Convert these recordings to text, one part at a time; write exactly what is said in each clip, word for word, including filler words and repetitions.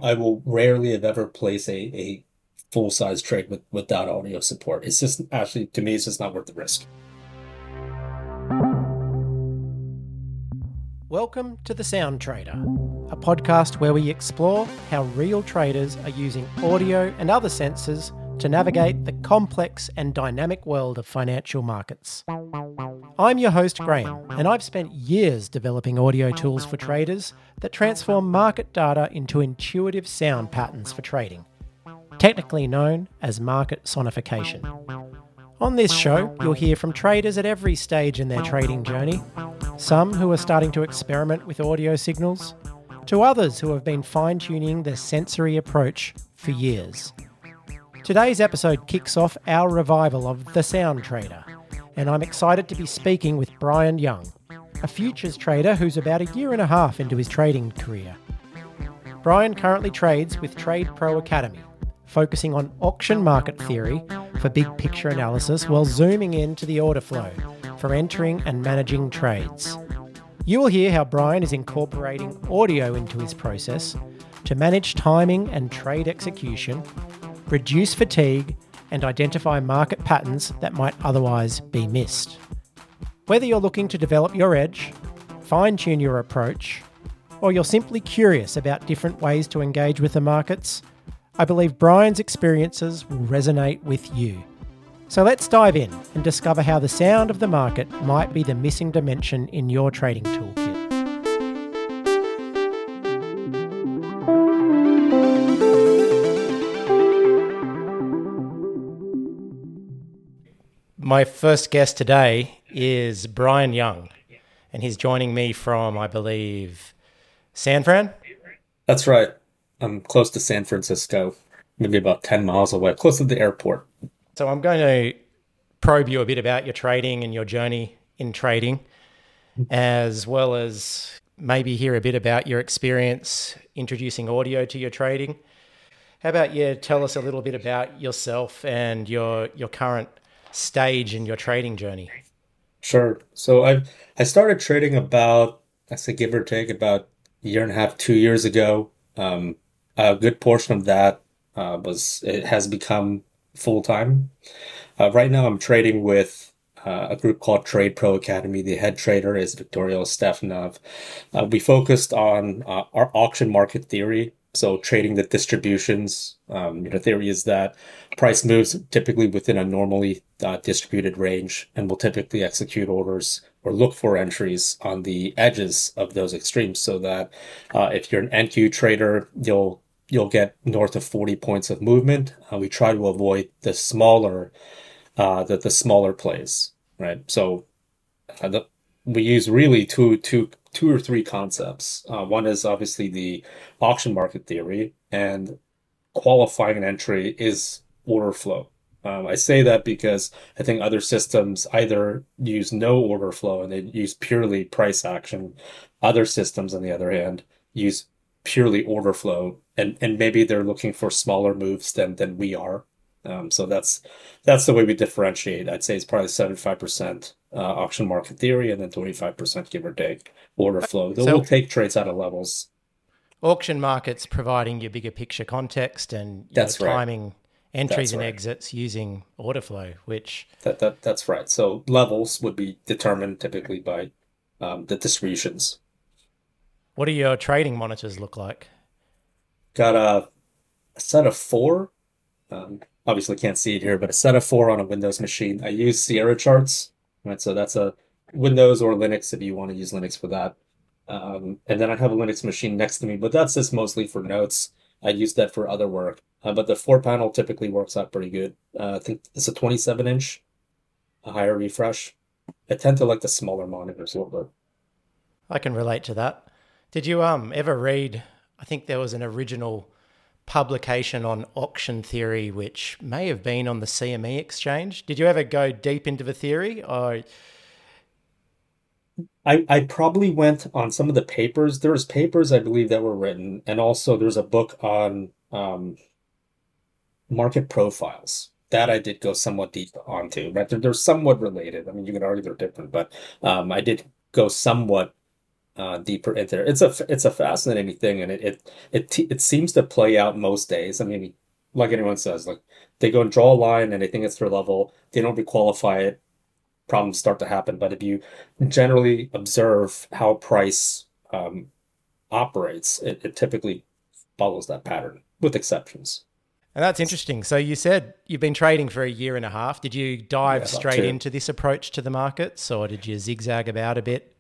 I will rarely have ever placed a, a full-size trade with, without audio support. It's just actually, to me, it's just not worth the risk. Welcome to The Sound Trader, a podcast where we explore how real traders are using audio and other sensors to navigate the complex and dynamic world of financial markets. I'm your host, Graham, and I've spent years developing audio tools for traders that transform market data into intuitive sound patterns for trading, technically known as market sonification. On this show, you'll hear from traders at every stage in their trading journey, some who are starting to experiment with audio signals, to others who have been fine-tuning their sensory approach for years. Today's episode kicks off our revival of The Sound Trader, and I'm excited to be speaking with Brian Young, a futures trader who's about a year and a half into his trading career. Brian currently trades with Trade Pro Academy, focusing on auction market theory for big picture analysis while zooming into the order flow for entering and managing trades. You will hear how Brian is incorporating audio into his process to manage timing and trade execution, reduce fatigue, and identify market patterns that might otherwise be missed. Whether you're looking to develop your edge, fine-tune your approach, or you're simply curious about different ways to engage with the markets, I believe Brian's experiences will resonate with you. So let's dive in and discover how the sound of the market might be the missing dimension in your trading toolkit. My first guest today is Brian Young, and he's joining me from, I believe, San Fran? That's right. I'm close to San Francisco, maybe about ten miles away, close to the airport. So I'm going to probe you a bit about your trading and your journey in trading, as well as maybe hear a bit about your experience introducing audio to your trading. How about you tell us a little bit about yourself and your your current stage in your trading journey? Sure. So I I started trading about, I say give or take, about a year and a half, two years ago. Um, a good portion of that uh, was it has become full time. Uh, right now, I'm trading with uh, a group called Trade Pro Academy. The head trader is Victoria Stefanov. Uh, we focused on uh, our auction market theory. So trading the distributions, um, the theory is that price moves typically within a normally uh, distributed range, and will typically execute orders or look for entries on the edges of those extremes. So that uh, if you're an N Q trader, you'll you'll get north of forty points of movement. Uh, we try to avoid the smaller uh, the the smaller plays, right? So uh, the, we use really two two two or three concepts. Uh, one is obviously the auction market theory, and qualifying an entry is order flow. Um, I say that because I think other systems either use no order flow and they use purely price action. Other systems, on the other hand, use purely order flow, and, and maybe they're looking for smaller moves than than we are. Um, so that's that's the way we differentiate. I'd say it's probably seventy-five percent uh, auction market theory, and then twenty-five percent give or take order flow. Though we'll So take trades out of levels. auction markets providing you bigger picture context and you know, That's right. timing entries That's and right. exits using order flow, which That that that's right. So levels would be determined typically by um, the distributions. what do your trading monitors look like? Got a, a set of four. Um, obviously can't see it here, but a set of four on a Windows machine. I use Sierra charts, right? So that's a Windows or Linux if you want to use Linux for that. Um, and then I have a Linux machine next to me, but that's just mostly for notes. I use that for other work. Uh, but the four panel typically works out pretty good. Uh, I think it's a twenty-seven inch, a higher refresh. I tend to like the smaller monitors a little bit. I can relate to that. Did you um ever read, I think there was an original publication on auction theory, which may have been on the C M E exchange. Did you ever go deep into the theory or I, I probably went on some of the papers. There was papers I believe that were written, and also there's a book on um, market profiles that I did go somewhat deep onto. But they're, they're somewhat related. I mean, you could argue they're different, but um, I did go somewhat uh, deeper into it. It's a it's a fascinating thing, and it it it t- it seems to play out most days. I mean, like anyone says, like they go and draw a line and they think it's their level. They don't requalify it. Problems start to happen. But if you generally observe how price um, operates, it, it typically follows that pattern, with exceptions. And that's interesting. So you said you've been trading for a year and a half. Did you Yeah, dive about straight two. into this approach to the markets, or did you zigzag about a bit?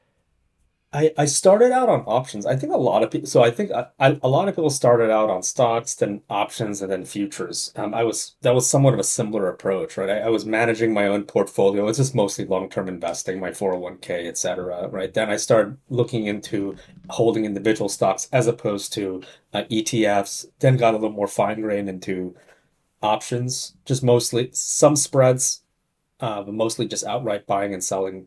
I, I started out on options. I think a lot of people, so I think I, I, a lot of people started out on stocks, then options, and then futures. Um, I was, that was somewhat of a similar approach, right? I, I was managing my own portfolio. It's just mostly long-term investing, my four oh one k, et cetera, right? Then I started looking into holding individual stocks as opposed to uh, E T Fs, then got a little more fine-grained into options, just mostly some spreads, uh, but mostly just outright buying and selling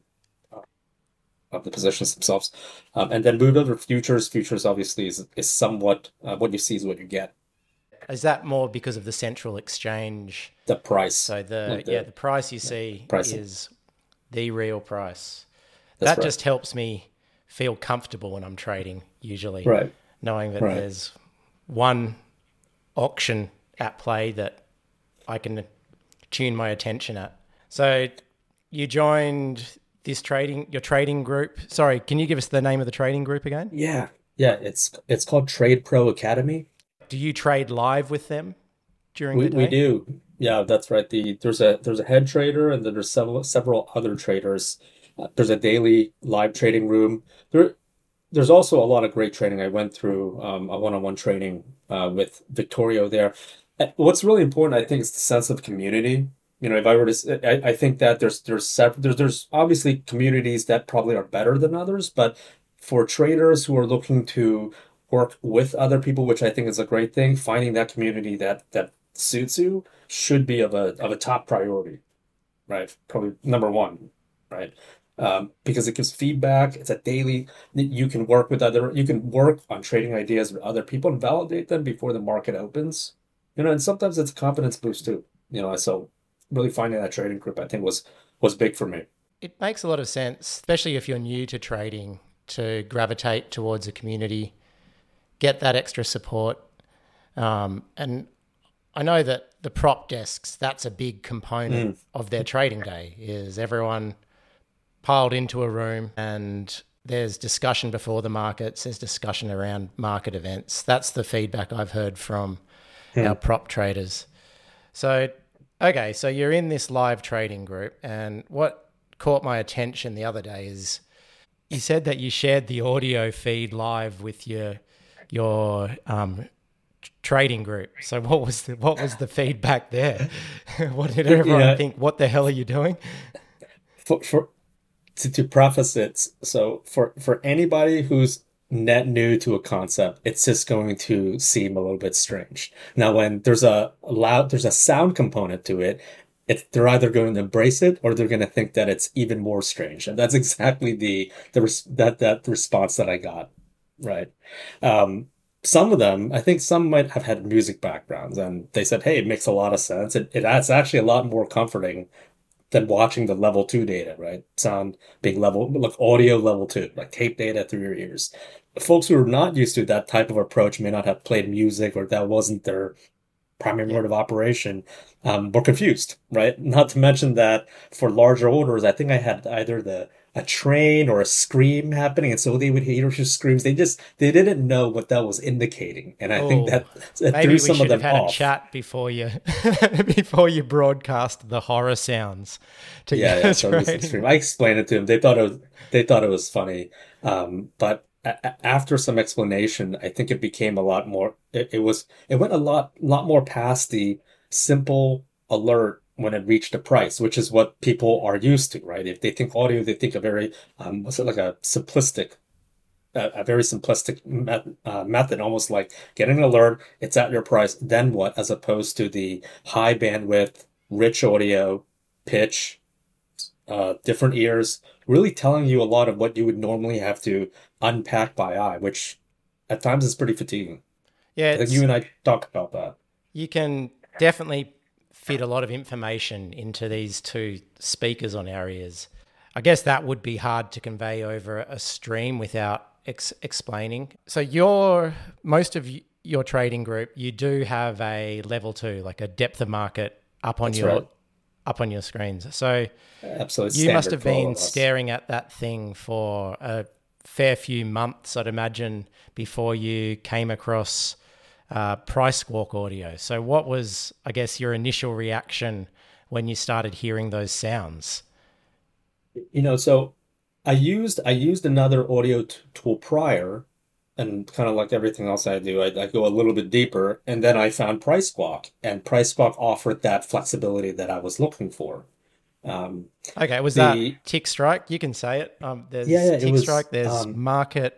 of the positions themselves. Um, and then moved over to futures. Futures obviously is is somewhat uh, what you see is what you get. Is that more because of the central exchange? The price, So the like yeah, the the price you yeah, see pricing. is the real price. That's That right. just helps me feel comfortable when I'm trading, usually, Right. knowing that Right. there's one auction at play that I can tune my attention at. So you joined this trading, your trading group. Sorry, can you give us the name of the trading group again? Yeah. Yeah. It's it's called Trade Pro Academy. Do you trade live with them during We the we day? do. Yeah, that's right. The there's a there's a head trader and then there's several several other traders. Uh, there's a daily live trading room. There there's also a lot of great training. I went through um, a one-on-one training uh, with Victorio there. Uh, What's really important, I think, is the sense of community. You know, if I were to, s- I, I think that there's there's sev there's there's obviously communities that probably are better than others, but for traders who are looking to work with other people, which I think is a great thing, finding that community that that suits you should be of a of a top priority, right? Probably number one, right? Um, because it gives feedback. It's a daily, you can work with other, you can work on trading ideas with other people and validate them before the market opens. You know, and sometimes it's a confidence boost too. You know, so really finding that trading group, I think was was big for me. It makes a lot of sense, especially if you're new to trading, to gravitate towards a community, get that extra support. Um, and I know that the prop desks, that's a big component Mm, of their trading day, is everyone piled into a room and there's discussion before the markets, there's discussion around market events. That's the feedback I've heard from our mm. prop traders. So, okay, so you're in this live trading group, and what caught my attention the other day is you said that you shared the audio feed live with your your um, trading group. So what was the, what was the feedback there? What did everyone Yeah, think? What the hell are you doing? for for to, to preface it, so for for anybody who's net new to a concept, it's just going to seem a little bit strange. Now, when there's a loud, there's a sound component to it, it's they're either going to embrace it or they're going to think that it's even more strange, and that's exactly the the res that that response that I got, right? Um, some of them, I think some might have had music backgrounds, and they said, "Hey, it makes a lot of sense. It, it it's actually a lot more comforting than watching the level two data, right? Sound being level, like audio level two, like tape data through your ears. Folks who are not used to that type of approach may not have played music or that wasn't their primary Yeah. mode of operation, um, were confused, right? Not to mention that for larger orders, I think I had either the a train or a scream happening, and so they would hear your screams. They just they didn't know what that was indicating, and I think Oh, that, that threw maybe we some of should have them had a off. chat before you before you broadcast the horror sounds to Yeah, yeah. your So it was trading. extreme. I explained it to them. They thought it was they thought it was funny. Um, but a a- after some explanation, I think it became a lot more. It, it was it went a lot lot more past the simple alert when it reached a price, which is what people are used to, right? If they think audio, they think a very um, what's it like a simplistic. A, a very simplistic met, uh, method, almost like getting an alert, it's at your price, then what, as opposed to the high bandwidth, rich audio, pitch, uh, different ears, really telling you a lot of what you would normally have to unpack by eye, which at times is pretty fatiguing. Yeah, I think you it's and I talked about that. you can definitely fit a lot of information into these two speakers on our ears. I guess that would be hard to convey over a stream without ex- explaining. So your most of y- your trading group, you do have a level two, like a depth of market up on That's your right. up on your screens. So Absolutely you must standard have for all been of us. staring at that thing for a fair few months, I'd imagine, before you came across uh, Price Walk Audio. So what was, I guess, your initial reaction when you started hearing those sounds? You know, so I used I used another audio t tool prior, and kind of like everything else I do, I, I go a little bit deeper, and then I found Price Squawk, and Price Squawk offered that flexibility that I was looking for. Um, Okay, was that the Tick Strike? You can say it. Um, Yeah, there's yeah, it Tick was Strike, there's um, Market,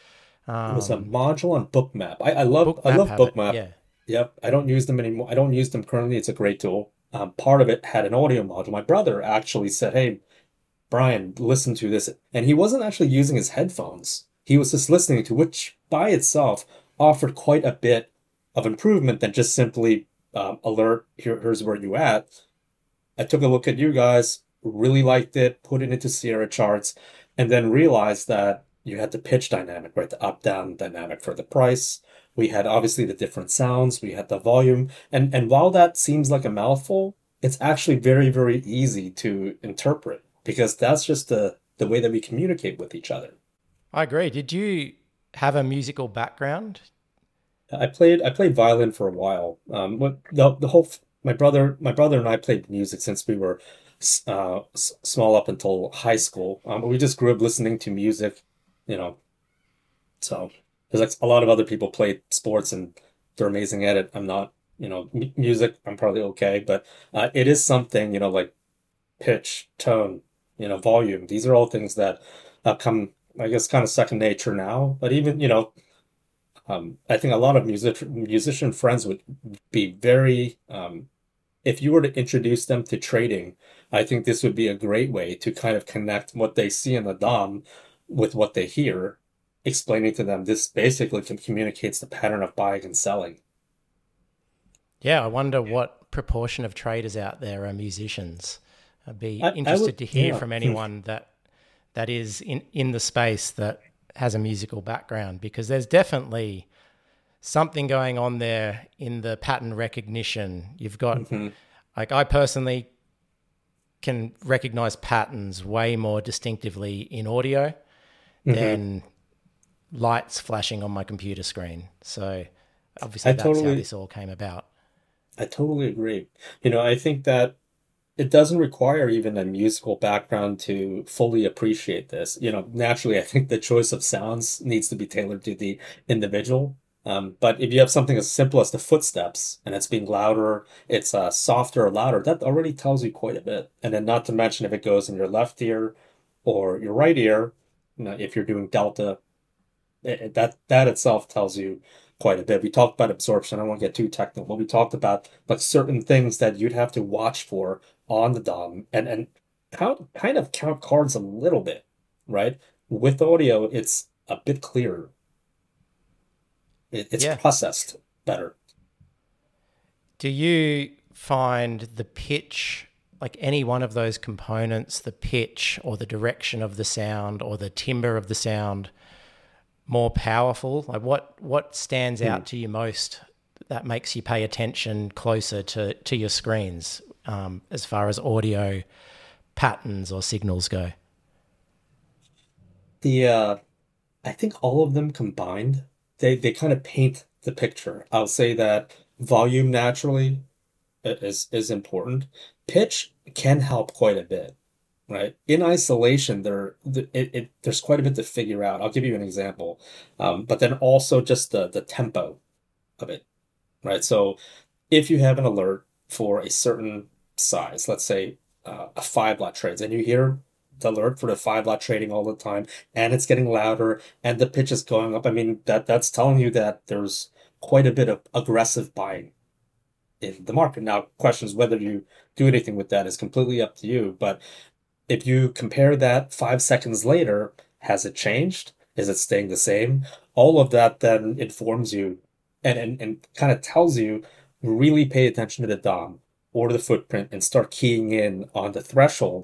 it was a um, module on Bookmap. I, I love I Bookmap love have it. Bookmap. Yeah. Yep, I don't use them anymore. I don't use them currently. It's a great tool. Um, part of it had an audio module. My brother actually said, "Hey, Brian, listen to this," and he wasn't actually using his headphones. He was just listening to, which by itself offered quite a bit of improvement than just simply um, alert. Here, here's where you at. I took a look at you guys, really liked it, put it into Sierra charts, and then realized that you had the pitch dynamic, right? The up-down dynamic for the price. We had obviously the different sounds, we had the volume, and and while that seems like a mouthful, it's actually very, very easy to interpret because that's just the the way that we communicate with each other. I agree. Did you have a musical background? I played I played violin for a while. Um, what the the whole my brother my brother and I played music since we were s- uh s small up until high school. Um, we just grew up listening to music, you know. So there's like a lot of other people play sports and they're amazing at it. I'm not, you know, m music. I'm probably okay, but uh, it is something, you know, like pitch, tone, you know, volume. These are all things that uh, come, I guess, kind of second nature now. But even, you know. Um, I think a lot of music musician friends would be very, um, if you were to introduce them to trading, I think this would be a great way to kind of connect what they see in the D O M with what they hear, explaining to them this basically can communicates the pattern of buying and selling. Yeah, I wonder what proportion of traders out there are musicians. I'd be I, I would, interested to hear yeah. from Hmm. anyone that that is in, in the space that has a musical background because there's definitely something going on there in the pattern recognition. You've got, Hmm. like, I personally can recognize patterns way more distinctively in audio Hmm. than lights flashing on my computer screen. So obviously I that's how totally, this all came about. I totally agree. You know, I think that it doesn't require even a musical background to fully appreciate this. You know, naturally, I think the choice of sounds needs to be tailored to the individual. Um, but if you have something as simple as the footsteps and it's being louder, it's uh, softer or louder, that already tells you quite a bit. And then not to mention if it goes in your left ear or your right ear, you know, if you're doing delta, it, it- that that itself tells you quite a bit. We talked about absorption. I won't get too technical, but we talked about like certain things that you'd have to watch for on the D O M and and count kind of count cards a little bit, right? With audio, it's a bit clearer. It, it's Yeah. processed better. Do you find the pitch, like any one of those components, the pitch or the direction of the sound or the timbre of the sound, more powerful? Like what what stands Hmm. out to you most that makes you pay attention closer to to your screens, um, as far as audio patterns or signals go? The uh, I think all of them combined, they they kind of paint the picture. I'll say that volume naturally is is important. Pitch can help quite a bit, right? In isolation, there it, it there's quite a bit to figure out. I'll give you an example, um, but then also just the the tempo of it, right? So if you have an alert for a certain size, let's say uh, a five lot trades, and you hear the alert for the five lot trading all the time, and it's getting louder, and the pitch is going up. I mean that that's telling you that there's quite a bit of aggressive buying in the market. Now, questions whether you do anything with that is completely up to you. But if you compare that five seconds later, has it changed? Is it staying the same? All of that then informs you and, and, and kind of tells you really pay attention to the D O M or the footprint and start keying in on the threshold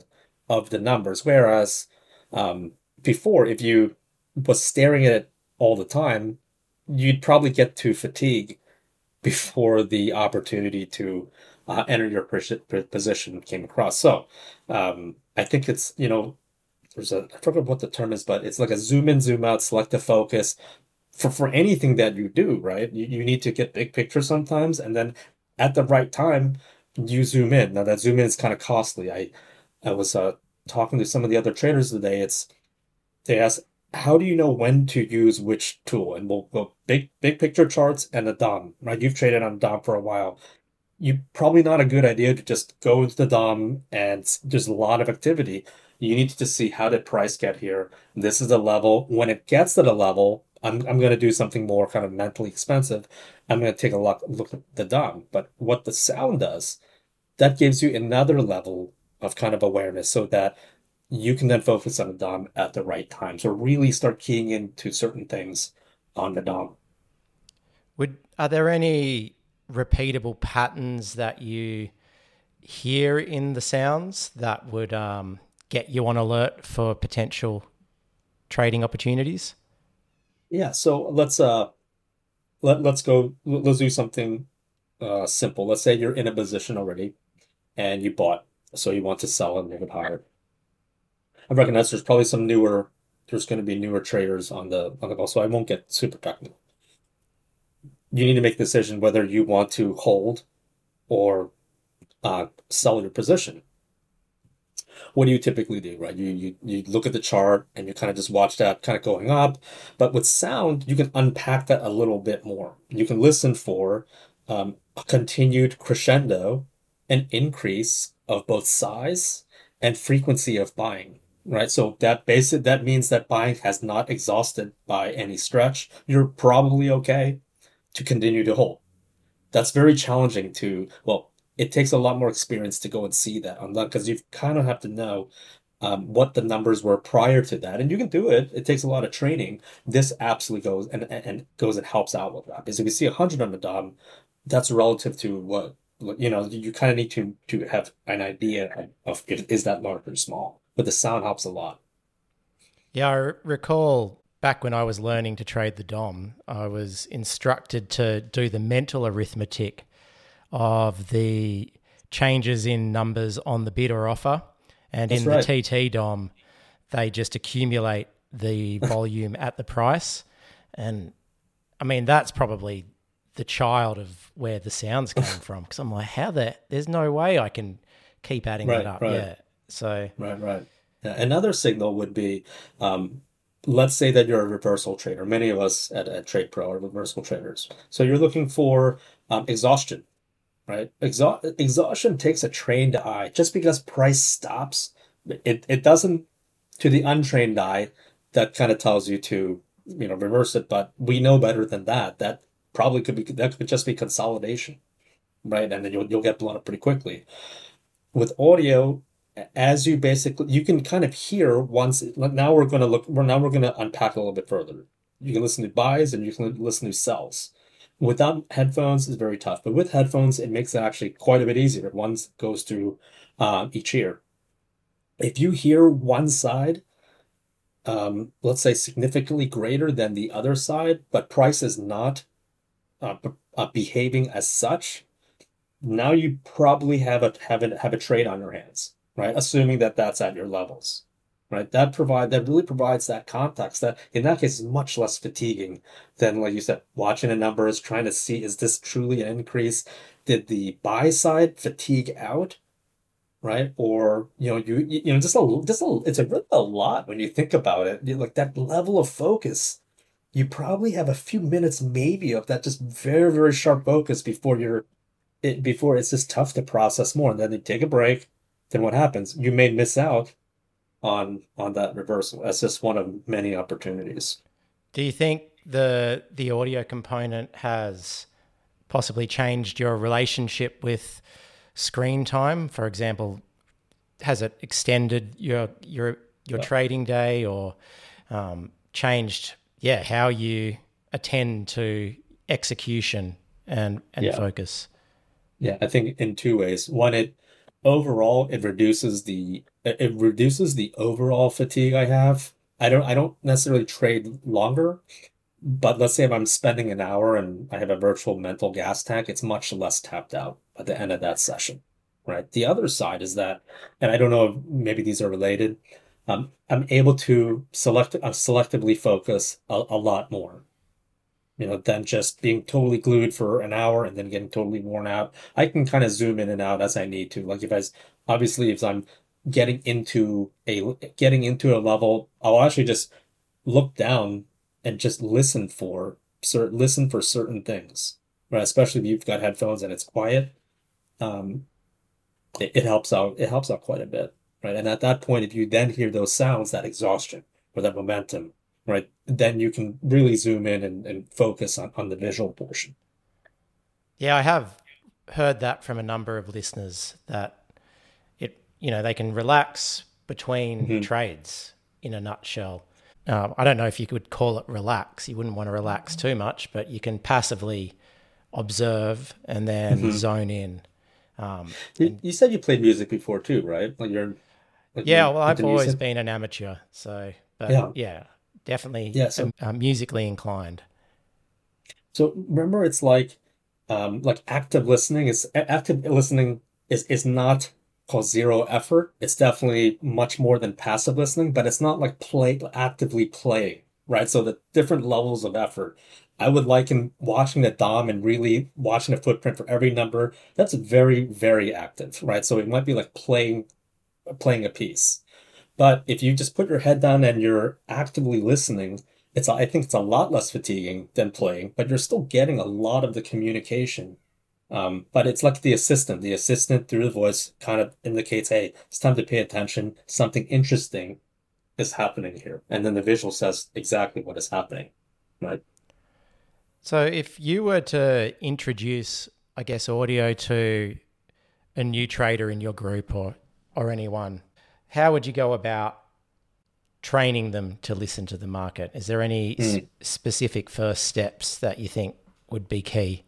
of the numbers. Whereas um, before, if you was staring at it all the time, you'd probably get to fatigue before the opportunity to uh, enter your position came across. So um, I think it's, you know, there's a, I forget what the term is, but it's like a zoom in, zoom out, selective focus for, for anything that you do, right? You, you need to get big picture sometimes, and then at the right time, you zoom in. Now that zoom in is kind of costly. I, I was uh, talking to some of the other traders today. It's, they asked, how do you know when to use which tool? And we'll go big, big picture charts and a D O M, right? You've traded on D O M for a while. You probably not a good idea to just go into the D O M and there's a lot of activity. You need to see how did price get here. This is the level. When it gets to the level, I'm I'm going to do something more kind of mentally expensive. I'm going to take a look look at the D O M. But what the sound does, that gives you another level of kind of awareness so that you can then focus on the D O M at the right time. So really start keying into certain things on the D O M. Would are there any repeatable patterns that you hear in the sounds that would um, get you on alert for potential trading opportunities? Yeah, so let's uh let let's go let's do something uh simple. Let's say you're in a position already and you bought, so you want to sell and make it higher. I recognize there's probably some newer there's going to be newer traders on the on the call, so I won't get super technical. You need to make a decision whether you want to hold or uh, sell your position. What do you typically do, right? You, you you look at the chart and you kind of just watch that kind of going up. But with sound, you can unpack that a little bit more. You can listen for um, a continued crescendo, an increase of both size and frequency of buying, right? So that basic that means that buying has not exhausted by any stretch. You're probably okay to continue to hold. That's very challenging to, well, it takes a lot more experience to go and see that on that because you kind of have to know um, what the numbers were prior to that. And you can do it. It takes a lot of training. This absolutely goes and, and goes and helps out with that. Because if you see one hundred on the D O M, that's relative to what, you know, you kind of need to, to have an idea of, is that large or small? But the sound helps a lot. Yeah, I recall back when I was learning to trade the D O M, I was instructed to do the mental arithmetic of the changes in numbers on the bid or offer. And That's in right. the T T D O M, they just accumulate the volume at the price. And I mean, that's probably the child of where the sounds came from. Because I'm like, how the, there's no way I can keep adding right, that up. Right. Yeah. So, right, right. Yeah. Another signal would be, um, let's say that you're a reversal trader. Many of us at, at Trade Pro are reversal traders. So you're looking for um, exhaustion, right? Exha- exhaustion takes a trained eye. Just because price stops, it, it doesn't, to the untrained eye, that kind of tells you to, you know, reverse it. But we know better than that. That probably could be, that could just be consolidation, right? And then you'll, you'll get blown up pretty quickly. With audio, as you basically, you can kind of hear once, now we're going to look, now we're going to unpack a little bit further. You can listen to buys and you can listen to sells. Without headphones, it's very tough. But with headphones, it makes it actually quite a bit easier. One goes through um, each ear. If you hear one side, um, let's say significantly greater than the other side, but price is not uh, uh, behaving as such, now you probably have a have a, have a trade on your hands. Right? Assuming that that's at your levels, right? That provide that really provides that context that in that case is much less fatiguing than, like you said, watching the numbers, trying to see, is this truly an increase? Did the buy side fatigue out, right? Or, you know, you, you know, just a, just a, it's a really a lot when you think about it. Like that level of focus, you probably have a few minutes maybe of that just very, very sharp focus before you're, it, before it's just tough to process more. And then you take a break. Then what happens? You may miss out on on that reversal. That's just one of many opportunities. Do you think the the audio component has possibly changed your relationship with screen time? For example, has it extended your your your yeah. trading day, or um, changed, yeah, how you attend to execution and and yeah. focus? Yeah, I think in two ways. One, it overall it reduces the it it reduces the overall fatigue I have. I don't I don't necessarily trade longer, but let's say if I'm spending an hour and I have a virtual mental gas tank, it's much less tapped out at the end of that session, right? The other side is that, and I don't know if maybe these are related, um, I'm able to select uh, selectively focus a, a lot more, you know, than just being totally glued for an hour and then getting totally worn out. I can kind of zoom in and out as I need to. Like if I, obviously, if I'm getting into a getting into a level, I'll actually just look down and just listen for certain listen for certain things, right? Especially if you've got headphones and it's quiet. Um, it, it helps out. It helps out quite a bit, right? And at that point, if you then hear those sounds, that exhaustion or that momentum, right, then you can really zoom in and, and focus on, on the visual portion. Yeah, I have heard that from a number of listeners that it, you know, they can relax between Hmm. trades in a nutshell. Uh, I don't know if you could call it relax. You wouldn't want to relax too much, but you can passively observe and then Hmm. zone in. Um, You, and you said you played music before too, right? Like you're like yeah, you're well, into I've always music. been an amateur, so but Yeah, yeah, definitely yeah. um, So uh, musically inclined. so remember, it's like um like active listening is active listening is is not called zero effort. It's definitely much more than passive listening, but it's not like play actively playing, right? So the different levels of effort. I would liken watching the D O M and really watching the footprint for every number. That's very, very active, right? So it might be like playing playing a piece. But if you just put your head down and you're actively listening, it's I think it's a lot less fatiguing than playing, but you're still getting a lot of the communication. Um, but it's like the assistant. The assistant through the voice kind of indicates, hey, it's time to pay attention. Something interesting is happening here. And then the visual says exactly what is happening. Right. So if you were to introduce, I guess, audio to a new trader in your group or or anyone, how would you go about training them to listen to the market? Is there any s- Mm. specific first steps that you think would be key?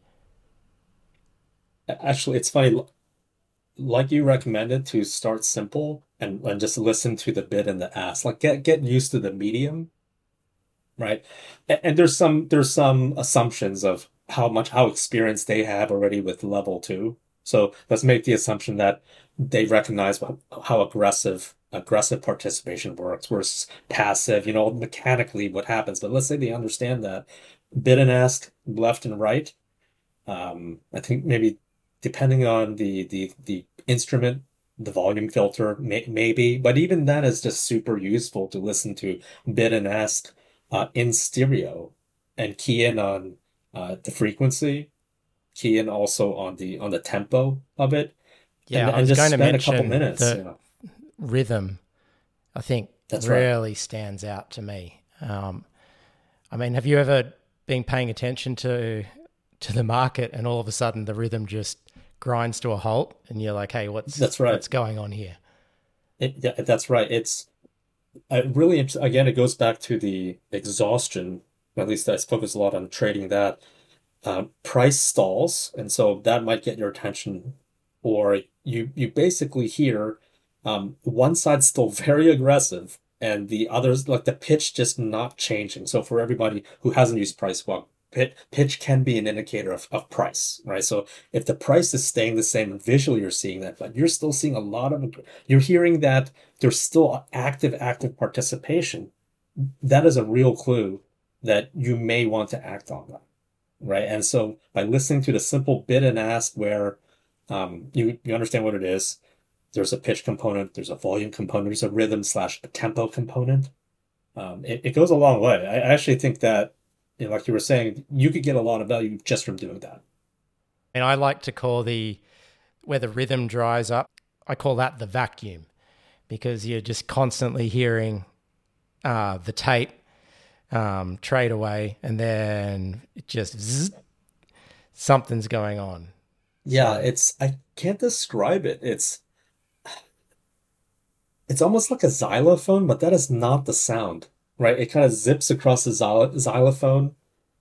Actually, it's funny. Like you recommended to start simple and, and just listen to the bid and the ask. Like get get used to the medium, right? And, and there's some there's some assumptions of how much how experienced they have already with level two. So let's make the assumption that they recognize how, how aggressive aggressive participation works versus passive, you know, mechanically what happens. But let's say they understand that bid and ask left and right. Um, I think maybe depending on the the the instrument, the volume filter may, maybe, but even that is just super useful to listen to bid and ask uh, in stereo and key in on uh, the frequency, key in also on the on the tempo of it, and Yeah, I and was just going to spend a couple mention minutes. the You know, rhythm. I think that's right. really stands out to me. Um, I mean, have you ever been paying attention to to the market and all of a sudden the rhythm just grinds to a halt and you're like, "Hey, what's That's right. what's going on here?" It, yeah, that's right. It's I really int- again it goes back to the exhaustion. At least I focus a lot on trading that. Um, price stalls, and so that might get your attention, or you you basically hear um, one side still very aggressive, and the others like the pitch just not changing. So for everybody who hasn't used price walk, pitch pitch can be an indicator of, of price, right? So if the price is staying the same, visually you're seeing that, but you're still seeing a lot of you're hearing that there's still active active participation. That is a real clue that you may want to act on that, right? And so by listening to the simple bid and ask where um, you, you understand what it is, there's a pitch component, there's a volume component, there's a rhythm slash a tempo component. Um, it, it goes a long way. I actually think that, you know, like you were saying, you could get a lot of value just from doing that. And I like to call the where the rhythm dries up, I call that the vacuum because you're just constantly hearing uh, the tape um, trade away and then it just zzz, something's going on. Yeah, So it's I can't describe it. It's it's almost like a xylophone, but that is not the sound, right? It kind of zips across the xylo xylophone.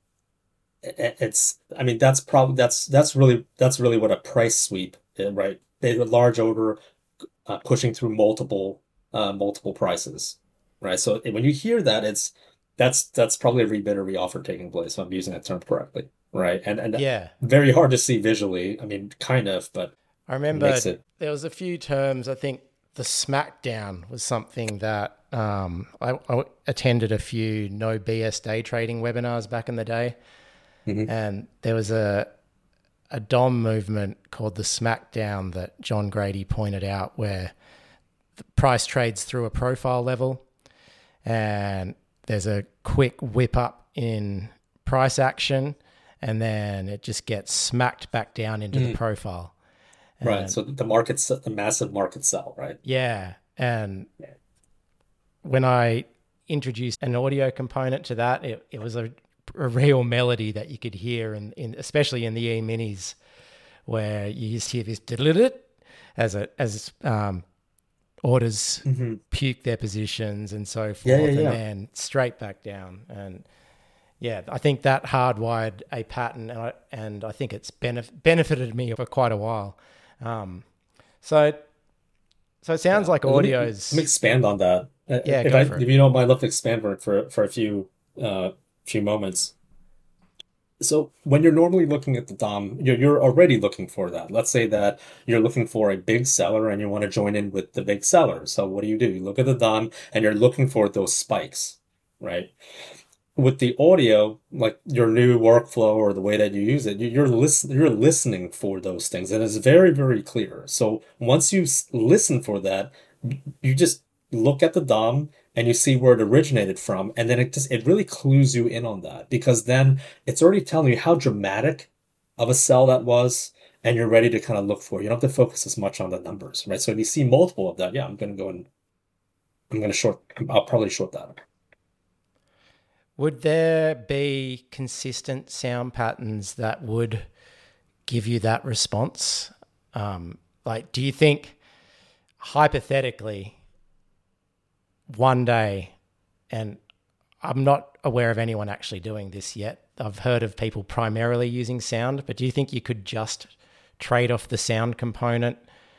It's, I mean, that's probably that's that's really that's really what a price sweep, uh, right? a large order uh, pushing through multiple uh, multiple prices, right? So when you hear that, it's that's that's probably a rebid or reoffer taking place, if I'm using that term correctly, right? And and Yeah. very hard to see visually. I mean, kind of, but I it makes remember it. there was a few terms. I think the smackdown was something that um, I, I attended a few no B S day trading webinars back in the day, Mhm. and there was a a D O M movement called the smackdown that John Grady pointed out, where the price trades through a profile level, and there's a quick whip up in price action, and then it just gets smacked back down into the Mm. profile. Right. And So the market's the massive market sell, right? yeah, and Yeah. when I introduced an audio component to that, it, it was a, a real melody that you could hear, in, in especially in the E-minis, where you just hear this as a, as um, orders hmm puke their positions and so Yeah, yeah, forth, and yeah. then straight back down. And yeah, I think that hardwired a pattern, and I, and I think it's benef- benefited me for quite a while. Um, so so it sounds Yeah. like Let me let me audio's expand on that. Uh, yeah, If go I for it. if you don't mind, love to expand for for for a few uh few moments. So when you're normally looking at the D O M, you're you're already looking for that. Let's say that you're looking for a big seller and you want to join in with the big seller. So what do you do? You look at the D O M and you're looking for those spikes, right? With the audio, like your new workflow or the way that you use it, you- you're listen you're listening for those things, and it's very, very clear. So once you s- listen for that, y- you just look at the D O M and you see where it originated from, and then it just it really clues you in on that because then it's already telling you how dramatic of a sell that was, and you're ready to kind of look for it. You don't have to focus as much on the numbers, right? So if you see multiple of that, yeah, I'm gonna go and I'm gonna short. I'll probably short that. Would there be consistent sound patterns that would give you that response? Um, like, do you think hypothetically one day, and I'm not aware of anyone actually doing this yet. I've heard of people primarily using sound, but do you think you could just trade off the sound component?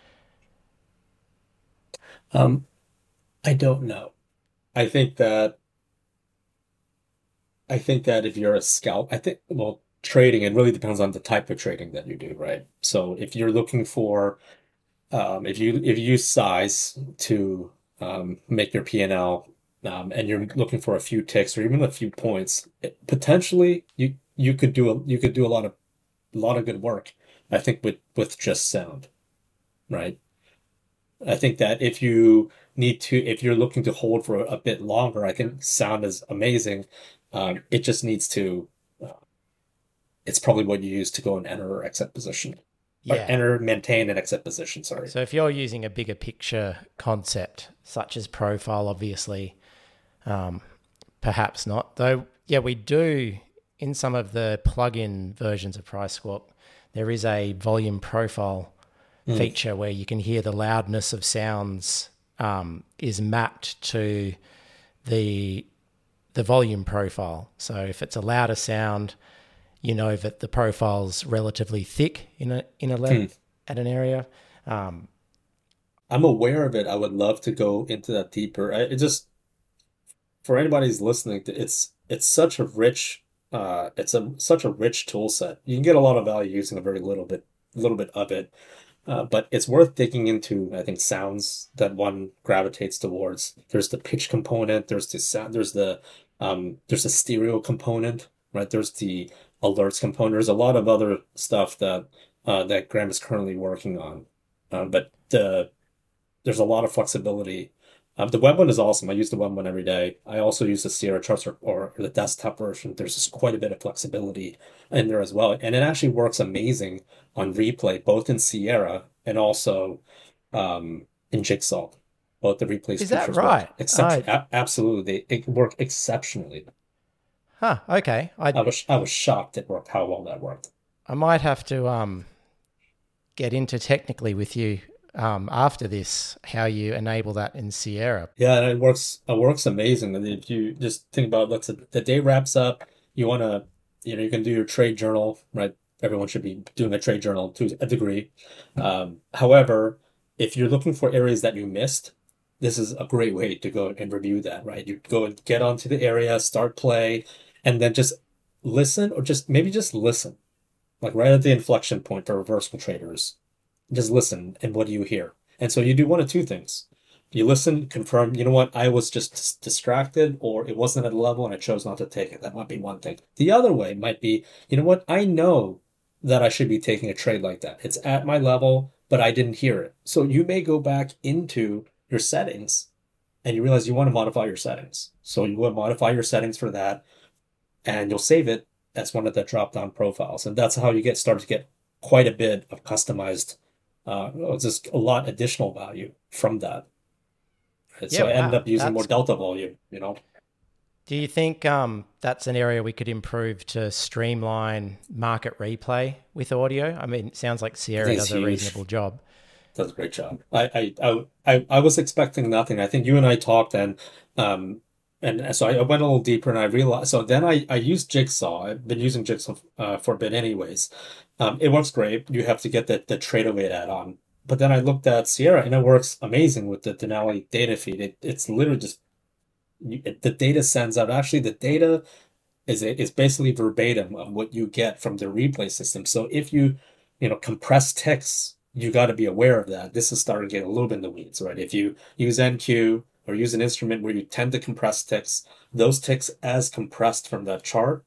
Um, I don't know. I think that I think that if you're a scalp, I think well, trading it really depends on the type of trading that you do, right? So if you're looking for um, if you if you use size to um, make your P and L um, and you're looking for a few ticks or even a few points, it, potentially you you could do a you could do a lot of a lot of good work. I think with with just sound, right? I think that if you need to, if you're looking to hold for a bit longer, I think sound is amazing. Um, it just needs to, uh, it's probably what you use to go and enter or exit position, or Yeah. enter, maintain, and exit position. Sorry. So if you're using a bigger picture concept, such as profile, obviously, um, perhaps not. Though, yeah, we do in some of the plug-in versions of PriceSwap, there is a volume profile Mm, feature where you can hear the loudness of sounds um, is mapped to the the volume profile. So if it's a louder sound, you know that the profile's relatively thick in a in a le- mm. at an area. Um, I'm aware of it. I would love to go into that deeper. I, it just, for anybody who's listening, it's it's such a rich, uh, it's a such a rich tool set. You can get a lot of value using a very little bit, little bit of it. Uh, but it's worth digging into, I think, sounds that one gravitates towards. There's the pitch component, there's the sound, there's the um, there's the stereo component, right? There's the alerts component. There's a lot of other stuff that uh, that Graham is currently working on. Um, but the there's a lot of flexibility. Um, the web one is awesome. I use the web one every day. I also use the Sierra Charts or, or the desktop version. There's just quite a bit of flexibility in there as well. And it actually works amazing on replay, both in Sierra and also um, in Jigsaw. Both the replays is that features work right? except I a- absolutely. They it work exceptionally. huh. Okay. I I was I was shocked at work how well that worked. I might have to um get into technically with you um after this how you enable that in Sierra. Yeah, and it works. It works amazing. And if you just think about, let's say the day wraps up, you want to, you know, you can do your trade journal, right? everyone should be doing a trade journal to a degree. Um, however, if you're looking for areas that you missed, this is a great way to go and review that, right? You go and get onto the area, start play, and then just listen, or just maybe just listen, like right at the inflection point for reversal traders. Just listen, and what do you hear? And so you do one of two things. You listen, confirm, you know what, I was just distracted, or it wasn't at a level and I chose not to take it. That might be one thing. The other way might be, you know what, I know that I should be taking a trade like that. It's at my level, but I didn't hear it. So you may go back into your settings and you realize you want to modify your settings. So you will modify your settings for that and you'll save it as one of the drop-down profiles. And that's how you get started to get quite a bit of customized, uh, just a lot additional value from that. Right? Yeah, So I ended wow. up using more That's delta volume, you know. Do you think um, that's an area we could improve to streamline market replay with audio? I mean, it sounds like I Sierra think it's does a huge. reasonable job. Does a great job. I, I, I, I I was expecting nothing. I think you and I talked and, um, and so I went a little deeper and I realized, so then I, I used Jigsaw. I've been using Jigsaw uh, for a bit anyways. Um, it works great. You have to get the, the Tradeoway add-on. But then I looked at Sierra and it works amazing with the Denali data feed. It, it's literally just, you, it, the data sends out. Actually, the data is is basically verbatim of what you get from the replay system. So if you, you know, compress ticks, you got to be aware of that. This is starting to get a little bit in the weeds, right? If you use N Q or use an instrument where you tend to compress ticks, those ticks as compressed from that chart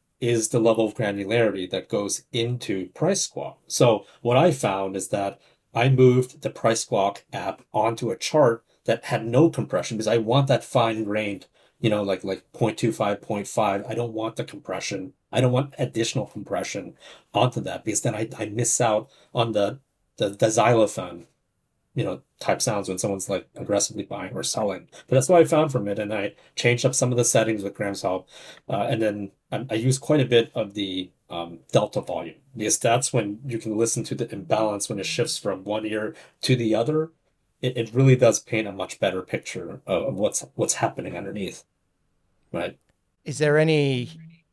is the level of granularity that goes into Price Squawk. So what I found is that I moved the Price Squawk app onto a chart that had no compression because I want that fine-grained, you know, like like zero point two five, zero point five. I don't want the compression. I don't want additional compression onto that because then I, I miss out on the the, the xylophone, you know, type sounds when someone's like aggressively buying or selling. But that's what I found from it. And I changed up some of the settings with Graham's help. Uh, and then I, I use quite a bit of the um, delta volume because that's when you can listen to the imbalance when it shifts from one ear to the other. It, it really does paint a much better picture of, of what's what's happening underneath, right? Is there any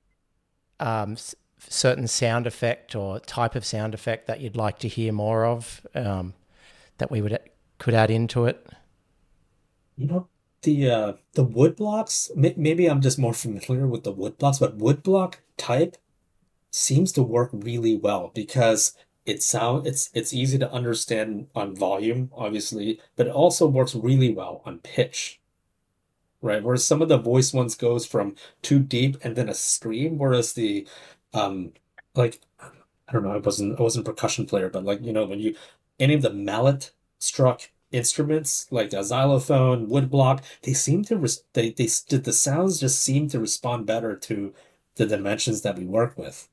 um, s- certain sound effect or type of sound effect that you'd like to hear more of um, that we would could add into it? You know, the uh the wood blocks, may maybe I'm just more familiar with the wood blocks, but wood block type seems to work really well because it sound it's it's easy to understand on volume, obviously, but it also works really well on pitch, right? Whereas some of the voice ones goes from too deep and then a scream, whereas the um like I don't know, I wasn't I wasn't a percussion player, but like you know when you any of the mallet struck instruments like a xylophone, woodblock, they seem to res they they the sounds just seem to respond better to the dimensions that we work with.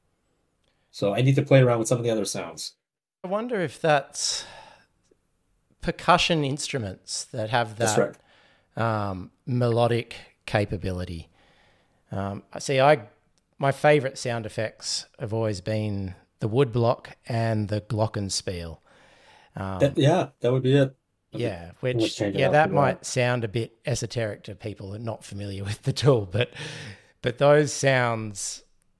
So I need to play around with some of the other sounds. I wonder if that's percussion instruments that have That's that right. um, melodic capability. Um, see, I my favorite sound effects have always been the woodblock and the glockenspiel. That Um, yeah, that would be it. yeah, Let's which change it yeah, up. that You're right. might sound a bit esoteric to people who are not familiar with the tool, but but those sounds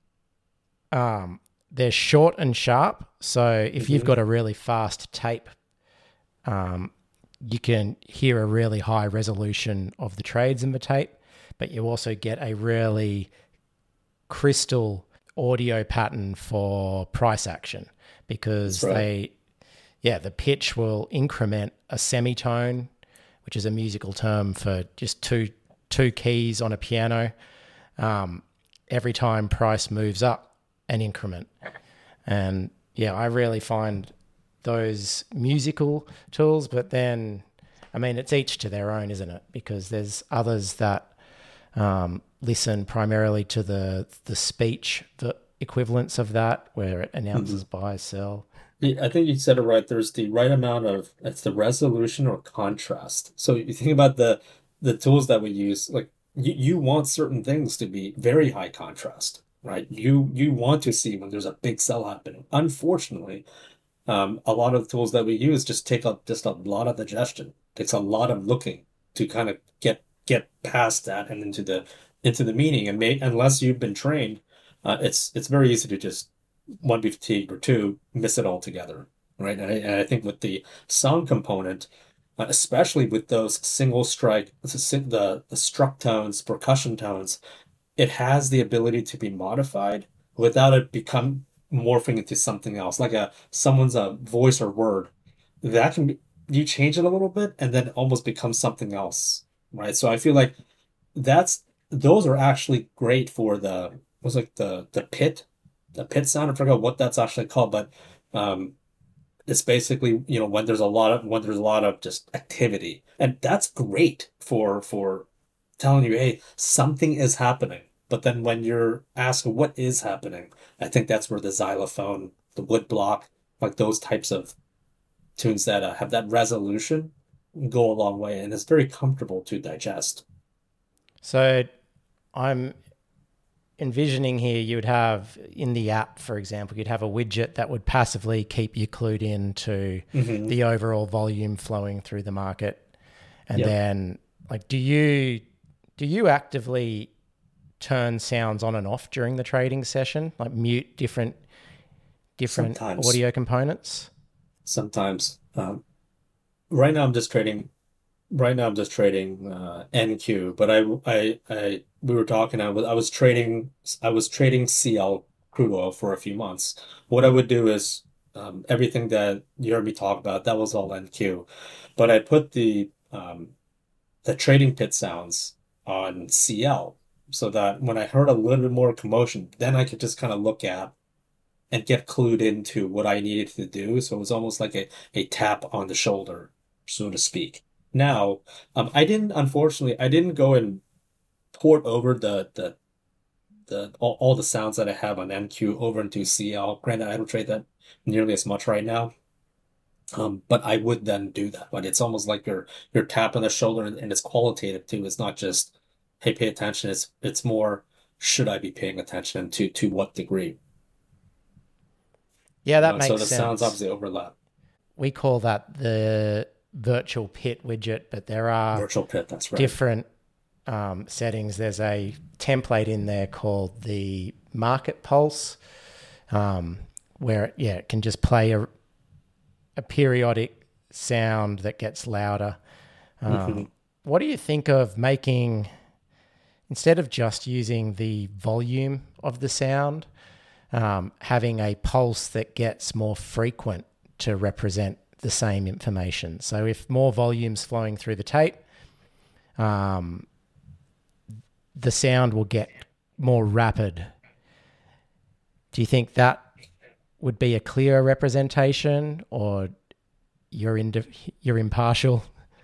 um, they're short and sharp. So if you've Hmm. got a really fast tape, um, you can hear a really high resolution of the trades in the tape, but you also get a really crystal audio pattern for price action That's because right. they, yeah, the pitch will increment a semitone, which is a musical term for just two two keys on a piano, um, every time price moves up an increment. And yeah, I really find those musical tools, but then, I mean, it's each to their own, isn't it? Because there's others that um, listen primarily to the the speech, the equivalents of that, where it Hmm. announces buy, sell. Yeah, I think you said it right. There's the right amount of it's the resolution or contrast. So you think about the the tools that we use, like you, you want certain things to be very high contrast, right? You you want to see when there's a big sell happening. Unfortunately, um, a lot of the tools that we use just take up just a lot of digestion. Takes a lot of looking to kind of get get past that and into the into the meaning. And may, unless you've been trained, uh, it's it's very easy to just one, be fatigued, or two, miss it altogether, right? And I, and I think with the sound component, uh, especially with those single strike, the the struck tones, percussion tones, it has the ability to be modified without it become morphing into something else, like a someone's a voice or word. That can be you change it a little bit and then it almost becomes something else, right? So I feel like that's those are actually great for the was like the the pit, the pit sound. I forgot what that's actually called, but um it's basically, you know, when there's a lot of when there's a lot of just activity. And that's great for for telling you, hey, something is happening. But then when you're asking what is happening, I think that's where the xylophone, the wood block, like those types of tunes that uh, have that resolution go a long way, and it's very comfortable to digest. So I'm envisioning here you would have in the app, for example, you'd have a widget that would passively keep you clued in to Hmm. the overall volume flowing through the market. And Yep. then like do you do you actively turn sounds on and off during the trading session? Like mute different different Sometimes, audio components? sometimes. Um, right now I'm just trading. Right now I'm just trading uh, N Q, but I, I, I, we were talking. I was, I was trading. I was trading C L crude oil for a few months. What I would do is um, everything that you heard me talk about, that was all N Q, but I put the um, the trading pit sounds on C L so that when I heard a little bit more commotion, then I could just kind of look at and get clued into what I needed to do. So it was almost like a, a tap on the shoulder, so to speak. Now, um, I didn't, unfortunately, I didn't go and port over the the the all, all the sounds that I have on M Q over into C L. Granted, I don't trade that nearly as much right now. Um, but I would then do that. But it's almost like you're you're tapping the shoulder, and, and it's qualitative too. It's not just, hey, pay attention. It's it's more, should I be paying attention, to to what degree? Yeah, You that know, so makes the sounds sense. obviously overlap. We call that the virtual pit widget, but there are Virtual pit, that's right. different um, settings. There's a template in there called the market pulse, um, where it, yeah, it can just play a, a periodic sound that gets louder. Hmm. Um, what do you think of making, instead of just using the volume of the sound, um, having a pulse that gets more frequent to represent the same information? So if more volume's flowing through the tape, um, the sound will get more rapid. Do you think that would be a clearer representation, or you're in, you're impartial?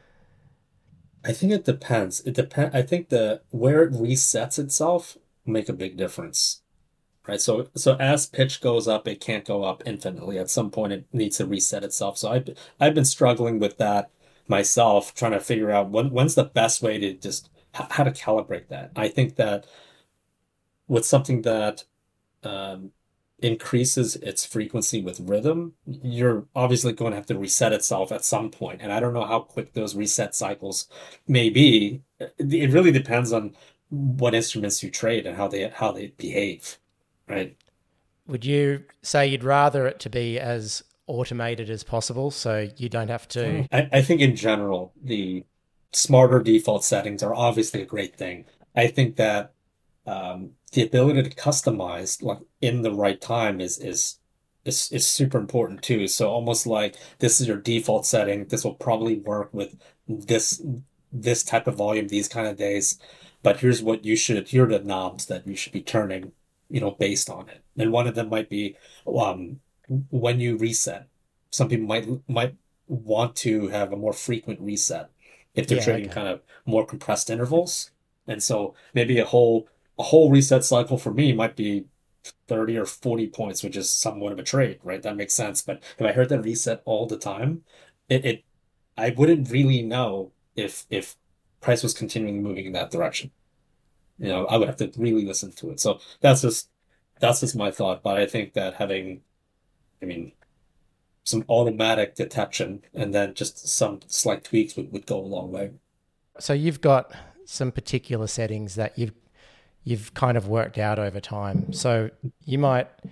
I think it depends. It depend. I think the where it resets itself make a big difference, right? So so as pitch goes up, it can't go up infinitely. At some point, it needs to reset itself. So I've I've been struggling with that myself, trying to figure out when when's the best way to just h- how to calibrate that. I think that with something that um, increases its frequency with rhythm, you're obviously going to have to reset itself at some point. And I don't know how quick those reset cycles may be. It really depends on what instruments you trade and how they how they behave, right? Would you say you'd rather it to be as automated as possible so you don't have to? I, I think in general, the smarter default settings are obviously a great thing. I think that um, the ability to customize like in the right time is is is is super important too. So almost like this is your default setting. This will probably work with this this type of volume these kind of days. But here's what you should here are the knobs that you should be turning, you know, based on it. And one of them might be um when you reset. Some people might might want to have a more frequent reset if they're Yeah, trading okay. kind of more compressed intervals. And so maybe a whole a whole reset cycle for me might be thirty or forty points, which is somewhat of a trade, right? That makes sense. But if I heard that reset all the time, it, it I wouldn't really know if if price was continuing moving in that direction. You know, I would have to really listen to it. So that's just that's just my thought. But I think that having, I mean, some automatic detection and then just some slight tweaks would, would go a long way. So you've got some particular settings that you've you've kind of worked out over time. So you might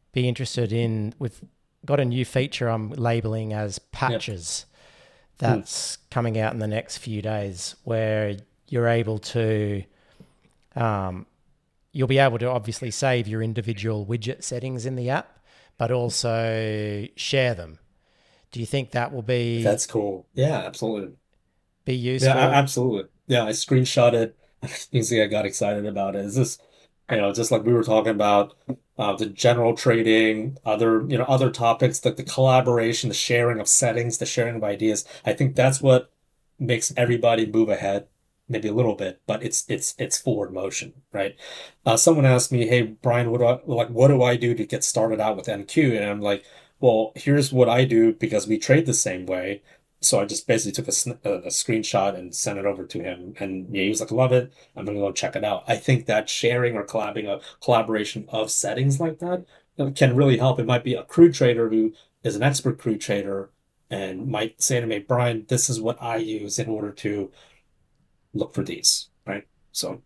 be interested in, we've got a new feature I'm labeling as patches yep. that's mm. coming out in the next few days, where you're able to, um, you'll be able to obviously save your individual widget settings in the app, but also share them. Do you think that will be... That's cool. Yeah, absolutely. Be useful? Yeah, absolutely. Yeah, I screenshot it. You see, I got excited about it. Is this, you know, just like we were talking about, uh, the general trading, other, you know, other topics, like the collaboration, the sharing of settings, the sharing of ideas. I think that's what makes everybody move ahead, maybe a little bit, but it's it's it's forward motion, right? Uh, someone asked me, "Hey, Brian, what do I like? What do I do to get started out with N Q?" And I'm like, "Well, here's what I do because we trade the same way." So I just basically took a, sn- a, a screenshot and sent it over to him, and yeah, he was like, "Love it. I'm gonna go check it out." I think that sharing or collabing a collaboration of settings like that uh, can really help. It might be a crude trader who is an expert crude trader and might say to me, "Brian, this is what I use in order to look for these," right? So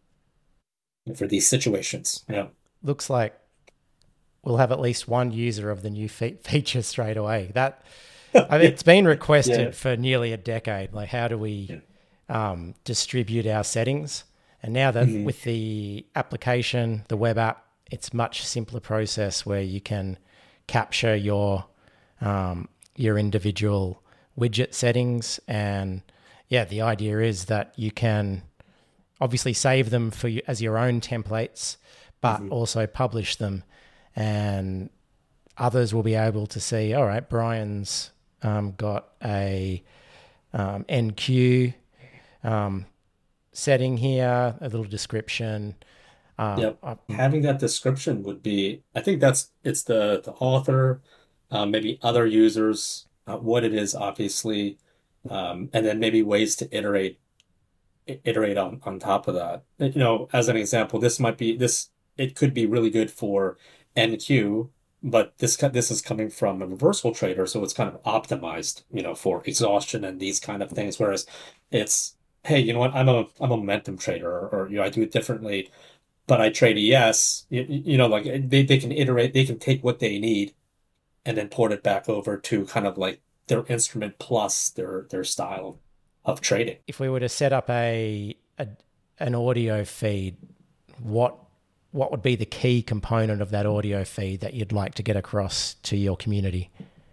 for these situations, yeah. Looks like we'll have at least one user of the new fe- feature straight away. That I mean, it's been requested yeah. for nearly a decade. Like, how do we yeah. um, distribute our settings? And now that mm-hmm. with the application, the web app, it's much simpler process where you can capture your um, your individual widget settings. And yeah, the idea is that you can obviously save them for you as your own templates, but mm-hmm. also publish them, and others will be able to see, all right, Brian's um, got a um, N Q um, setting here, a little description. Um, yep. I, Having that description would be, I think that's, it's the, the author, uh, maybe other users, uh, what it is, obviously, um, and then maybe ways to iterate iterate on, on top of that. You know, as an example, this might be, this, it could be really good for N Q, but this this is coming from a reversal trader, so it's kind of optimized, you know, for exhaustion and these kind of things. Whereas it's, hey, you know what, I'm a I'm a momentum trader, or, or you know, I do it differently, but I trade E S. You, you know, like they, they can iterate, they can take what they need and then port it back over to kind of like their instrument plus their their style of trading. If we were to set up a, a an audio feed, what what would be the key component of that audio feed that you'd like to get across to your community?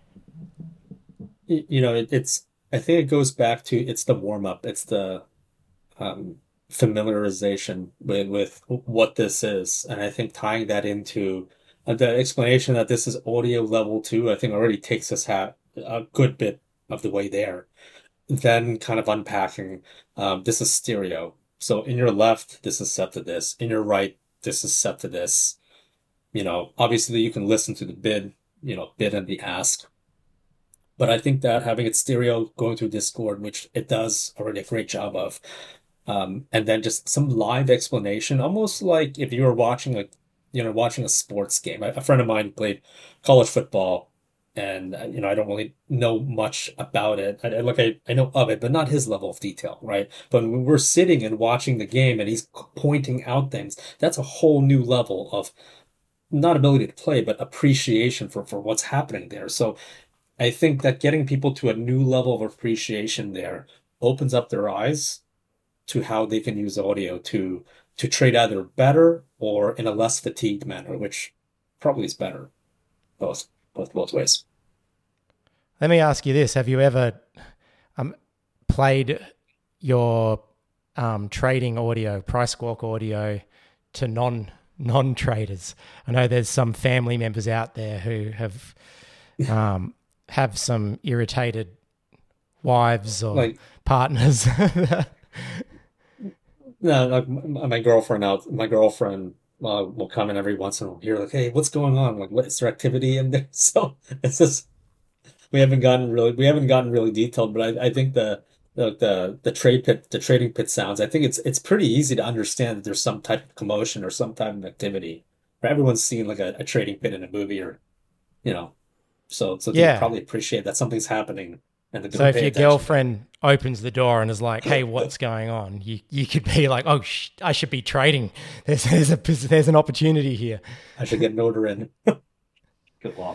You know, it, it's, I think it goes back to, it's the warm up. It's the um, familiarization with, with what this is. And I think tying that into uh, the explanation that this is audio level two, I think already takes us ha- a good bit of the way there. Then kind of unpacking, um, this is stereo. So in your left, this is set to this. In your right, this is set to this. You know, obviously you can listen to the bid, you know, bid and the ask. But I think that having it stereo going through Discord, which it does already a great job of, um, and then just some live explanation, almost like if you were watching a, you know, watching a sports game. A friend of mine played college football, and you know, I don't really know much about it. I, like I, I know of it, but not his level of detail, right? But when we're sitting and watching the game, and he's pointing out things, that's a whole new level of not ability to play, but appreciation for for what's happening there. So I think that getting people to a new level of appreciation there opens up their eyes to how they can use audio to to trade either better or in a less fatigued manner, which probably is better, both both both ways. Let me ask you this: have you ever um, played your um, trading audio, price squawk audio, to non non traders? I know there's some family members out there who have. Um, have some irritated wives or like, partners. No, like my girlfriend out, my girlfriend uh, will come in every once in a while. You're like, hey, what's going on? Like, what is there activity in there? So it's just, we haven't gotten really, we haven't gotten really detailed, but I, I think the, the, the, the trade pit, the trading pit sounds, I think it's, it's pretty easy to understand that there's some type of commotion or some type of activity. Everyone's seen like a, a trading pit in a movie, or, you know, So, so yeah. they probably appreciate that something's happening. And so if your attention. girlfriend opens the door and is like, "Hey, what's going on?" You you could be like, "Oh, sh- I should be trading. There's there's a there's an opportunity here. I should get an order in." Good luck.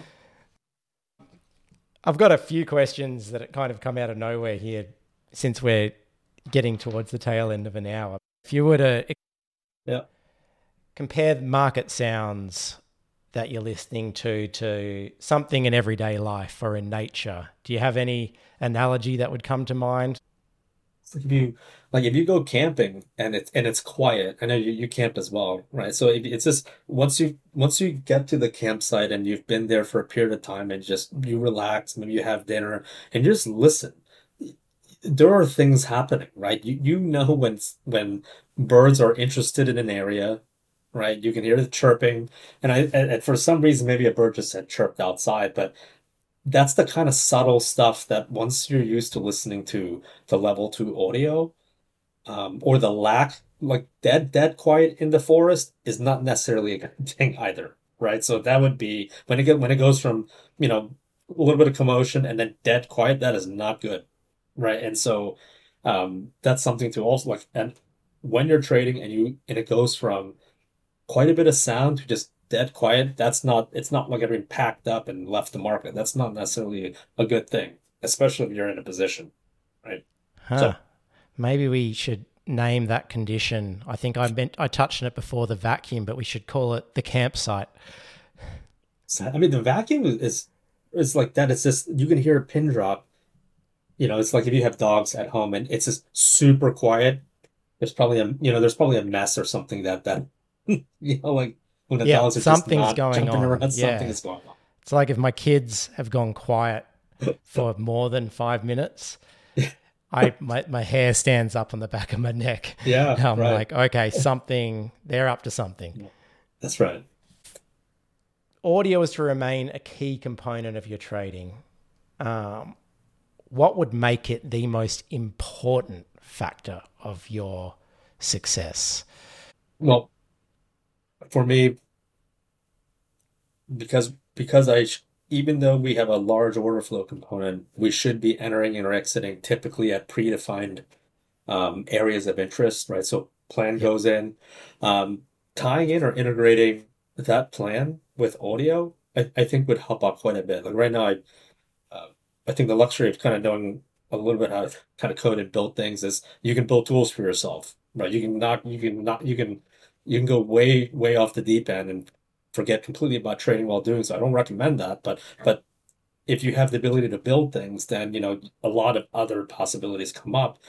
I've got a few questions that kind of come out of nowhere here since we're getting towards the tail end of an hour. If you were to Yeah. compare market sounds that you're listening to to something in everyday life or in nature, do you have any analogy that would come to mind? It's like if you like if you go camping and it's and it's quiet. I know you, you camp as well, right? So if, it's just once you once you get to the campsite and you've been there for a period of time and just you relax, maybe you have dinner and you just listen. There are things happening, right? You you know when when birds are interested in an area, right? You can hear the chirping, and I and, and for some reason maybe a bird just had chirped outside, but that's the kind of subtle stuff that once you're used to listening to the level two audio, um, or the lack, like dead, dead quiet in the forest is not necessarily a good thing either, right? So that would be when it get when it goes from, you know, a little bit of commotion and then dead quiet, that is not good, right? And so um, that's something to also like, and when you're trading and you and it goes from quite a bit of sound to just dead quiet, that's not, it's not like everything packed up and left the market. That's not necessarily a good thing, especially if you're in a position, right? Huh. So, Maybe we should name that condition. I think I meant I touched on it before, the vacuum, but we should call it the campsite. so I mean, the vacuum is is like that. It's just you can hear a pin drop. You know, it's like if you have dogs at home and it's just super quiet. There's probably a you know there's probably a mess or something that that you know like when the Yeah, dogs are just something's not going jumping on. around, something Yeah. is going on. It's like if my kids have gone quiet for more than five minutes, I my, my hair stands up on the back of my neck. Yeah, I'm right. like, okay, something, they're up to something. That's right. Audio is to remain a key component of your trading. Um, what would make it the most important factor of your success? Well, for me, because because I sh even though we have a large order flow component, we should be entering and exiting typically at predefined um, areas of interest, right? So plan Yep. goes in, um, tying in or integrating that plan with audio, I, I think would help out quite a bit. Like right now, I uh, I think the luxury of kind of knowing a little bit how to kind of code and build things is you can build tools for yourself, right? You can not, you can not, you can, you can go way, way off the deep end and forget completely about trading while doing so. I don't recommend that, but, but if you have the ability to build things, then, you know, a lot of other possibilities come up.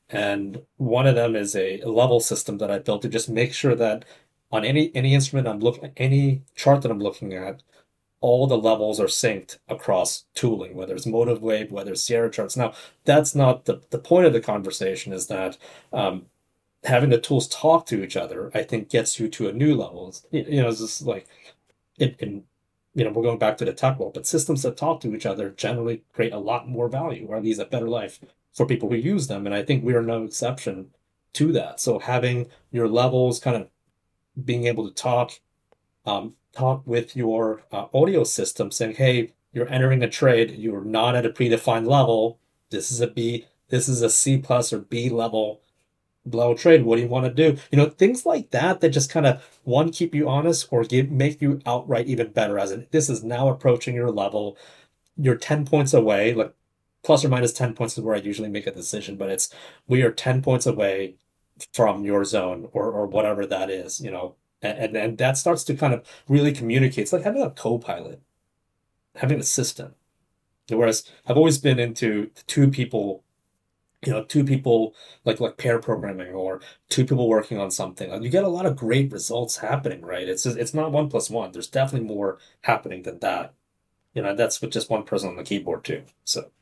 And one of them is a level system that I built to just make sure that on any, any instrument I'm looking, any chart that I'm looking at, all the levels are synced across tooling, whether it's MotiveWave, whether it's Sierra charts. Now, that's not the, the point of the conversation is that um, having the tools talk to each other, I think gets you to a new level. It's, you know, it's just like, it, in, you know, we're going back to the tech world, but systems that talk to each other generally create a lot more value, or at least a better life for people who use them. And I think we are no exception to that. So having your levels kind of being able to talk um, talk with your uh, audio system saying, hey, you're entering a trade, you're not at a predefined level. This is a B, this is a C plus or B level level trade. What do you want to do? You know, things like that that just kind of one keep you honest or give make you outright even better as in this is now approaching your level. You're ten points away, like plus or minus ten points is where I usually make a decision, but it's we are ten points away from your zone or or whatever that is, you know, and, and and that starts to kind of really communicate. It's like having a co-pilot, having an assistant. Whereas I've always been into two people, you know, two people like like pair programming or two people working on something. Like, you get a lot of great results happening, right? It's just, it's not one plus one. There's definitely more happening than that. You know, that's with just one person on the keyboard too. So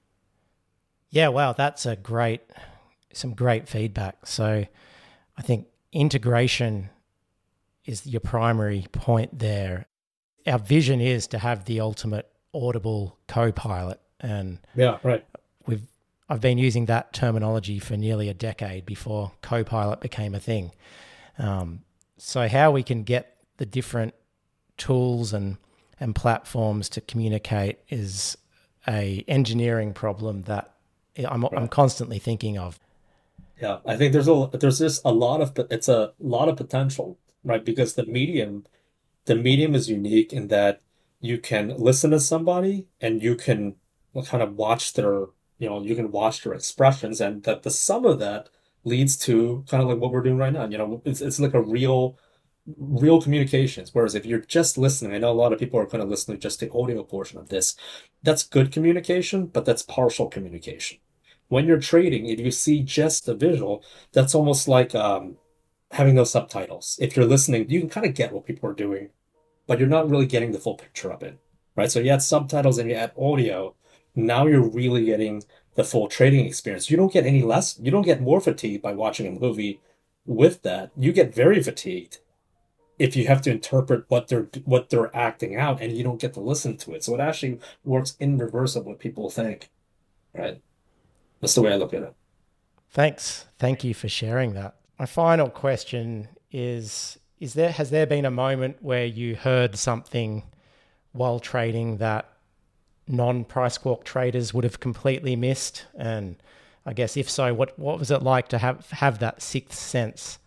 Yeah, wow, that's a great, some great feedback. So I think integration is your primary point there. Our vision is to have the ultimate audible co-pilot, and yeah, right. we've I've been using that terminology for nearly a decade before co-pilot became a thing. Um, so how we can get the different tools and and platforms to communicate is a engineering problem that I'm I'm Right. constantly thinking of. Yeah, I think there's a there's just a lot of it's a lot of potential, right? Because the medium the medium is unique in that you can listen to somebody and you can kind of watch their, you know, you can watch their expressions, and that the sum of that leads to kind of like what we're doing right now. You know, it's it's like a real real communications. Whereas if you're just listening, I know a lot of people are kind of listening to just the audio portion of this. That's good communication, but that's partial communication. When you're trading, if you see just the visual, that's almost like um, having those subtitles. If you're listening, you can kind of get what people are doing, but you're not really getting the full picture of it, right? So you add subtitles and you add audio. Now you're really getting the full trading experience. You don't get any less, you don't get more fatigued by watching a movie with that. You get very fatigued if you have to interpret what they're what they're acting out and you don't get to listen to it. So it actually works in reverse of what people think, right? That's the way I look at it. Thanks. Thank you for sharing that. My final question is, is there has there been a moment where you heard something while trading that non-price squawk traders would have completely missed? And I guess if so, what what was it like to have have that sixth sense?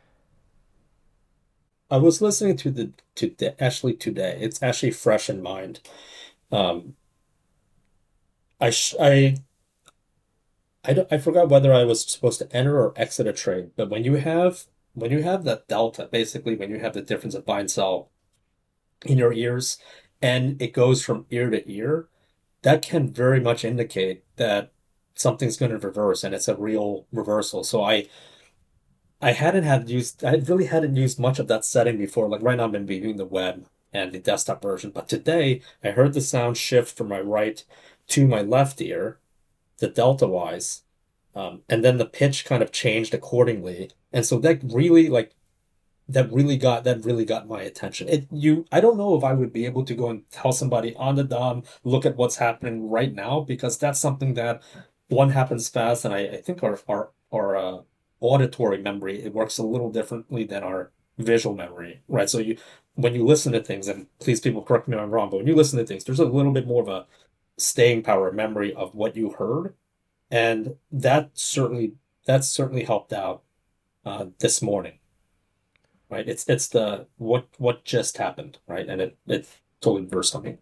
I was listening to the to the, actually today. It's actually fresh in mind. Um, I sh I I don't, I forgot whether I was supposed to enter or exit a trade, but when you have when you have that delta, basically when you have the difference of buy and sell in your ears, and it goes from ear to ear, that can very much indicate that something's going to reverse and it's a real reversal. So I I hadn't had used I really hadn't used much of that setting before. Like right now I'm going to be doing the web and the desktop version, but today I heard the sound shift from my right to my left ear, the delta wise, um, and then the pitch kind of changed accordingly. And so that really like that really got that really got my attention. It you I don't know if I would be able to go and tell somebody on the dom, look at what's happening right now, because that's something that one happens fast, and I, I think our our our uh, auditory memory, it works a little differently than our visual memory, right? So you when you listen to things, and please people correct me if I'm wrong, but when you listen to things, there's a little bit more of a staying power memory of what you heard, and that certainly that's certainly helped out uh, this morning. Right. It's it's the what what just happened, right? And it it totally burst on me.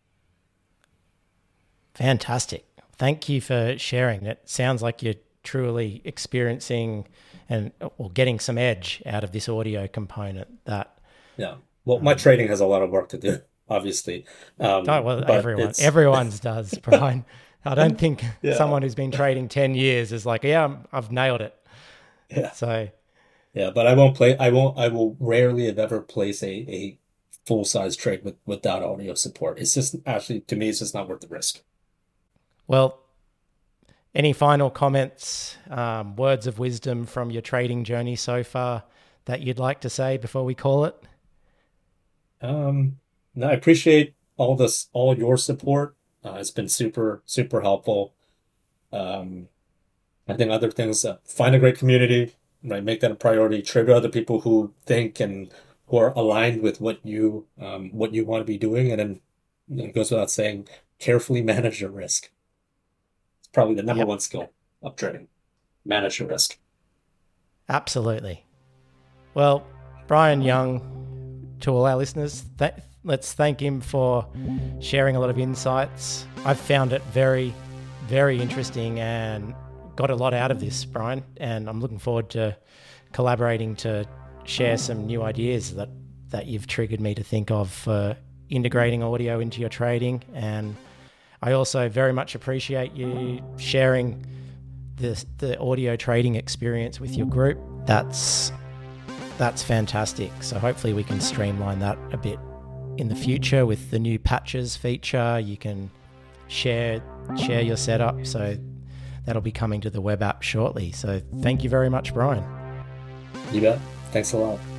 Fantastic. Thank you for sharing. It sounds like you're truly experiencing and or getting some edge out of this audio component that Yeah. Well, my um, trading has a lot of work to do, obviously. Um, oh, well, everyone everyone's does, Brian. I don't think yeah. someone who's been trading ten years is like, yeah, I've nailed it. Yeah. So Yeah, but I won't play. I won't. I will rarely, if ever, place a, a full size trade with without audio support. It's just actually, to me, it's just not worth the risk. Well, any final comments, um, words of wisdom from your trading journey so far that you'd like to say before we call it? Um, no, I appreciate all this, all your support. Uh, it's been super, super helpful. Um, I think other things. Uh, find a great community. Right, make that a priority. Trade with other people who think and who are aligned with what you um, what you want to be doing, and then it goes without saying, carefully manage your risk. It's probably the number yep. one skill of trading: manage your risk. Absolutely. Well, Brian Young, to all our listeners, th- let's thank him for sharing a lot of insights. I've found it very, very interesting and got a lot out of this, Brian, and I'm looking forward to collaborating to share some new ideas that, that you've triggered me to think of for integrating audio into your trading. And I also very much appreciate you sharing the, the audio trading experience with your group. That's, that's fantastic. So hopefully we can streamline that a bit in the future with the new patches feature. You can share, share your setup. So that'll be coming to the web app shortly. So thank you very much, Brian. You bet. Thanks a lot.